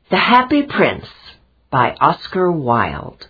The Happy Prince by Oscar Wilde.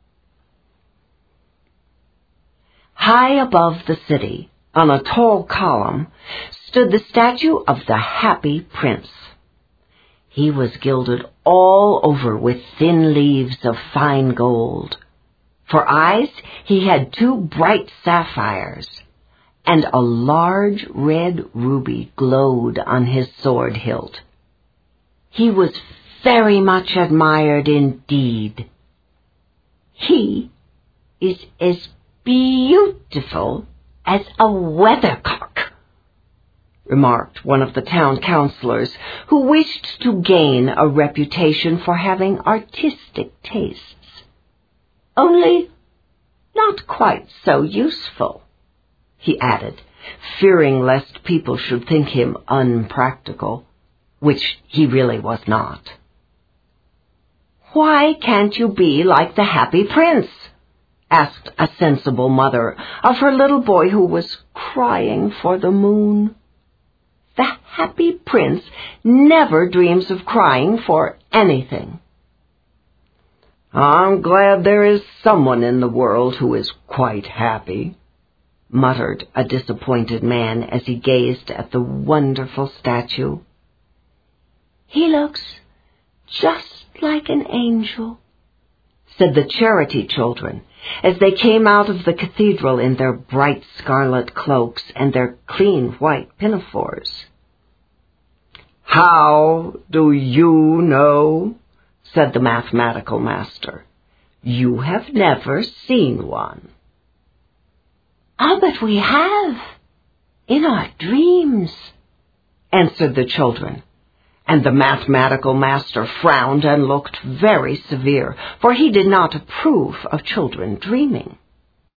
High above the city, on a tall column, stood the statue of the Happy Prince. He was gilded all over with thin leaves of fine gold. For eyes, he had 2 bright sapphires, and a large red ruby glowed on his sword hilt. He was very much admired indeed. He is as beautiful as a weathercock, remarked one of the town councilors, who wished to gain a reputation for having artistic tastes. Only not quite so useful, he added, fearing lest people should think him unpractical, which he really was not. "Why can't you be like the Happy Prince?" asked a sensible mother of her little boy who was crying for the moon. "The Happy Prince never dreams of crying for anything." "I'm glad there is someone in the world who is quite happy," muttered a disappointed man as he gazed at the wonderful statue. "He looks just like an angel," said the charity children, as they came out of the cathedral in their bright scarlet cloaks and their clean white pinafores. "How do you know?" said the mathematical master. "You have never seen one." "Ah, but we have, in our dreams," answered the children. And the mathematical master frowned and looked very severe, for he did not approve of children dreaming.